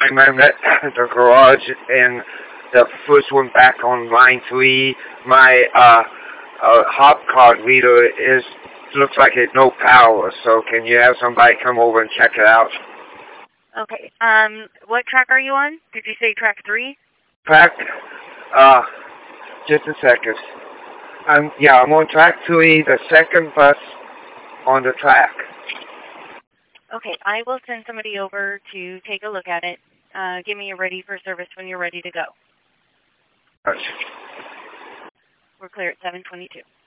time I'm at the garage and the first one back on line 3, my hop card reader looks like it's no power. So can you have somebody come over and check it out? Okay. What track are you on? Did you say track 3? Track, just a second. I'm on track 3, the second bus on the track. Okay, I will send somebody over to take a look at it. Give me a ready for service when you're ready to go. Okay. We're clear at 7:22.